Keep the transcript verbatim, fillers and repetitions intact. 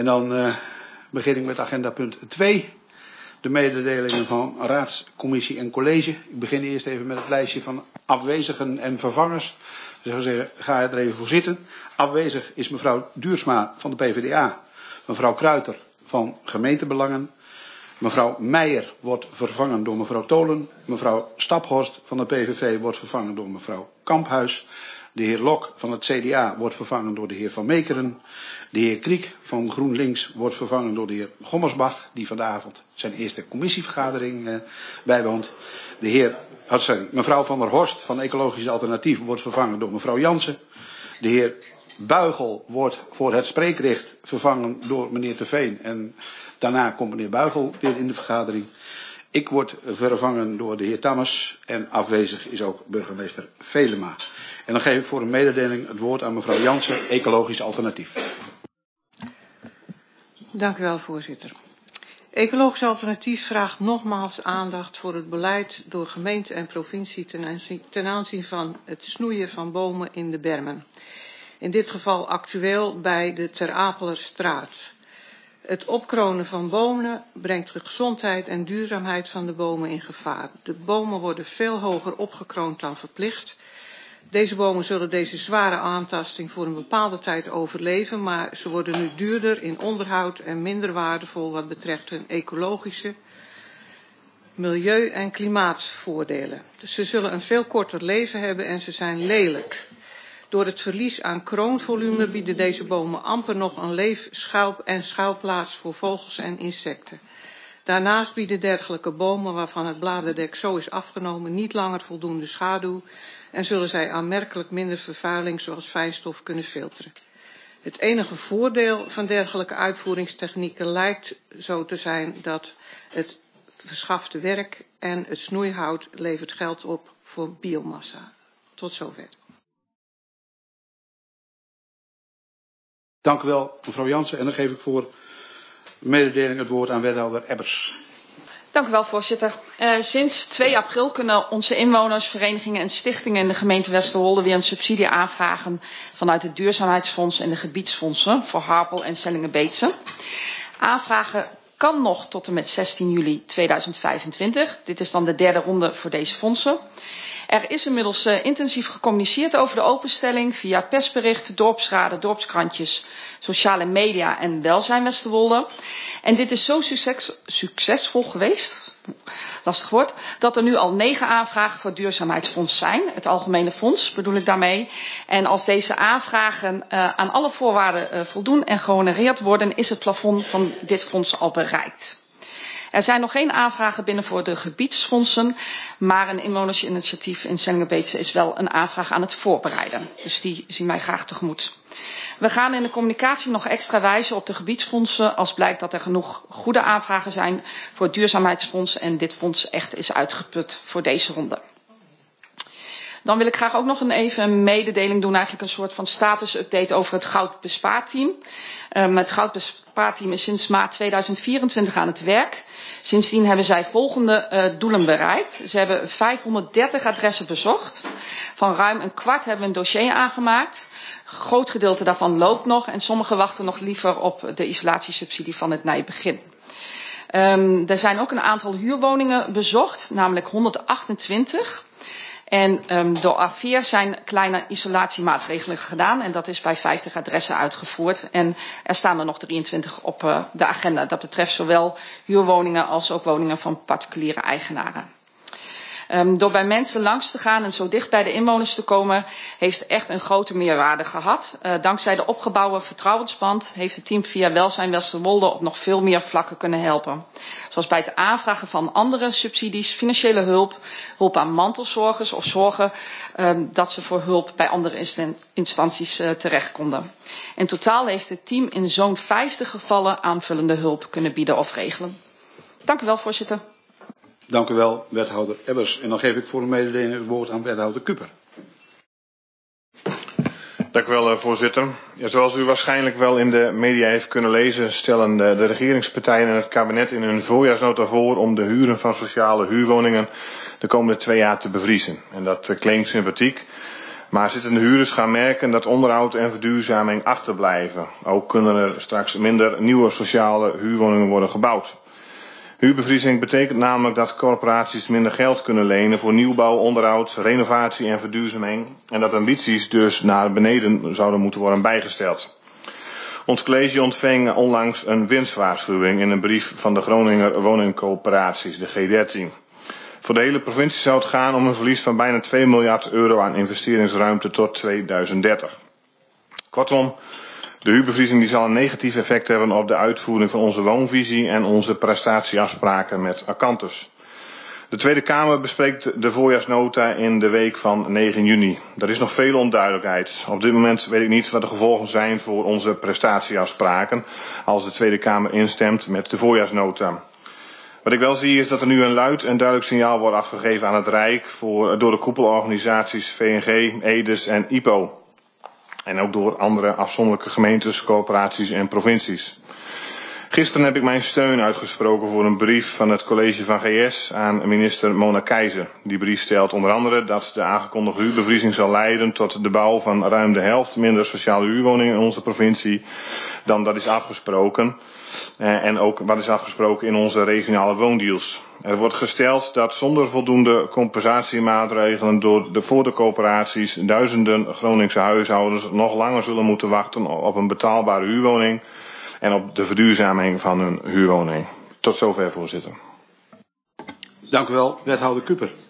En dan uh, begin ik met agenda punt twee. De mededelingen van raadscommissie en college. Ik begin eerst even met het lijstje van afwezigen en vervangers. Dus ik zou zeggen, ga er even voor zitten. Afwezig is mevrouw Duursma van de P V D A. Mevrouw Kruiter van Gemeentebelangen. Mevrouw Meijer wordt vervangen door mevrouw Tolen. Mevrouw Staphorst van de P V V wordt vervangen door mevrouw Kamphuis. De heer Lok van het C D A wordt vervangen door de heer Van Meekeren. De heer Kriek van GroenLinks wordt vervangen door de heer Gommersbach, die vanavond zijn eerste commissievergadering uh, bijwoont. De heer, oh sorry, mevrouw Van der Horst van Ecologisch Alternatief wordt vervangen door mevrouw Jansen. De heer Buigel wordt voor het spreekrecht vervangen door meneer Terveen. En daarna komt meneer Buigel weer in de vergadering. Ik word vervangen door de heer Tammers en afwezig is ook burgemeester Velema. En dan geef ik voor een mededeling het woord aan mevrouw Jansen, Ecologisch Alternatief. Dank u wel, voorzitter. Ecologisch Alternatief vraagt nogmaals aandacht voor het beleid door gemeente en provincie ten aanzien, ten aanzien van het snoeien van bomen in de bermen. In dit geval actueel bij de Ter Apelerstraat. Het opkronen van bomen brengt de gezondheid en duurzaamheid van de bomen in gevaar. De bomen worden veel hoger opgekroond dan verplicht. Deze bomen zullen deze zware aantasting voor een bepaalde tijd overleven, maar ze worden nu duurder in onderhoud en minder waardevol wat betreft hun ecologische, milieu- en klimaatvoordelen. Dus ze zullen een veel korter leven hebben en ze zijn lelijk. Door het verlies aan kroonvolume bieden deze bomen amper nog een leef-, schuil- en schuilplaats voor vogels en insecten. Daarnaast bieden dergelijke bomen waarvan het bladerdek zo is afgenomen niet langer voldoende schaduw en zullen zij aanmerkelijk minder vervuiling zoals fijnstof kunnen filteren. Het enige voordeel van dergelijke uitvoeringstechnieken lijkt zo te zijn dat het verschafte werk en het snoeihout levert geld op voor biomassa. Tot zover. Dank u wel, mevrouw Jansen. En dan geef ik voor mededeling het woord aan wethouder Ebbers. Dank u wel, voorzitter. Uh, sinds twee april kunnen onze inwoners, verenigingen en stichtingen in de gemeente Westerwolde weer een subsidie aanvragen vanuit het Duurzaamheidsfonds en de gebiedsfondsen voor Harpel en Sellingen-Beetse. Aanvragen kan nog tot en met zestien juli tweeduizend vijfentwintig. Dit is dan de derde ronde voor deze fondsen. Er is inmiddels uh, intensief gecommuniceerd over de openstelling via persbericht, dorpsraden, dorpskrantjes, sociale media en welzijn Westerwolde. En dit is zo succes, succesvol geweest, lastig woord, dat er nu al negen aanvragen voor het duurzaamheidsfonds zijn. Het algemene fonds bedoel ik daarmee. En als deze aanvragen uh, aan alle voorwaarden uh, voldoen en gehonoreerd worden, is het plafond van dit fonds al bereikt. Er zijn nog geen aanvragen binnen voor de gebiedsfondsen, maar een inwonersinitiatief in Sellingen-Beetse is wel een aanvraag aan het voorbereiden. Dus die zien wij graag tegemoet. We gaan in de communicatie nog extra wijzen op de gebiedsfondsen als blijkt dat er genoeg goede aanvragen zijn voor het duurzaamheidsfonds en dit fonds echt is uitgeput voor deze ronde. Dan wil ik graag ook nog een even een mededeling doen, eigenlijk een soort van status-update over het goudbespaarteam. Um, het goudbespaarteam is sinds maart tweeduizend vierentwintig aan het werk. Sindsdien hebben zij volgende uh, doelen bereikt. Ze hebben vijfhonderddertig adressen bezocht. Van ruim een kwart hebben we een dossier aangemaakt. Een groot gedeelte daarvan loopt nog en sommigen wachten nog liever op de isolatiesubsidie van het nijbegin. Um, er zijn ook een aantal huurwoningen bezocht, namelijk honderdachtentwintig. En um, door A vier zijn kleine isolatiemaatregelen gedaan en dat is bij vijftig adressen uitgevoerd. En er staan er nog drieëntwintig op uh, de agenda. Dat betreft zowel huurwoningen als ook woningen van particuliere eigenaren. Um, door bij mensen langs te gaan en zo dicht bij de inwoners te komen, heeft echt een grote meerwaarde gehad. Uh, dankzij de opgebouwde vertrouwensband heeft het team via Welzijn Westerwolde op nog veel meer vlakken kunnen helpen. Zoals bij het aanvragen van andere subsidies, financiële hulp, hulp aan mantelzorgers of zorgen um, dat ze voor hulp bij andere instanties uh, terecht konden. In totaal heeft het team in zo'n vijftig gevallen aanvullende hulp kunnen bieden of regelen. Dank u wel, voorzitter. Dank u wel, wethouder Ebbers. En dan geef ik voor een mededeling het woord aan wethouder Kuper. Dank u wel, voorzitter. Ja, zoals u waarschijnlijk wel in de media heeft kunnen lezen, stellen de, de regeringspartijen en het kabinet in hun voorjaarsnota voor om de huren van sociale huurwoningen de komende twee jaar te bevriezen. En dat uh, klinkt sympathiek. Maar zittende huurders gaan merken dat onderhoud en verduurzaming achterblijven. Ook kunnen er straks minder nieuwe sociale huurwoningen worden gebouwd. Huurbevriezing betekent namelijk dat corporaties minder geld kunnen lenen voor nieuwbouw, onderhoud, renovatie en verduurzaming. En dat ambities dus naar beneden zouden moeten worden bijgesteld. Ons college ontving onlangs een winstwaarschuwing in een brief van de Groninger woningcoöperaties, de G dertien. Voor de hele provincie zou het gaan om een verlies van bijna twee miljard euro aan investeringsruimte tot tweeduizend dertig. Kortom, de huurbevriezing die zal een negatief effect hebben op de uitvoering van onze woonvisie en onze prestatieafspraken met Acanthus. De Tweede Kamer bespreekt de voorjaarsnota in de week van negen juni. Er is nog veel onduidelijkheid. Op dit moment weet ik niet wat de gevolgen zijn voor onze prestatieafspraken als de Tweede Kamer instemt met de voorjaarsnota. Wat ik wel zie is dat er nu een luid en duidelijk signaal wordt afgegeven aan het Rijk voor, door de koepelorganisaties V N G, E D E S en I P O. En ook door andere afzonderlijke gemeentes, corporaties en provincies. Gisteren heb ik mijn steun uitgesproken voor een brief van het college van G S aan minister Mona Keizer. Die brief stelt onder andere dat de aangekondigde huurbevriezing zal leiden tot de bouw van ruim de helft minder sociale huurwoningen in onze provincie dan dat is afgesproken. En ook wat is afgesproken in onze regionale woondeals. Er wordt gesteld dat zonder voldoende compensatiemaatregelen door de, voor de coöperaties duizenden Groningse huishoudens nog langer zullen moeten wachten op een betaalbare huurwoning en op de verduurzaming van hun huurwoning. Tot zover, voorzitter. Dank u wel, wethouder Kuper.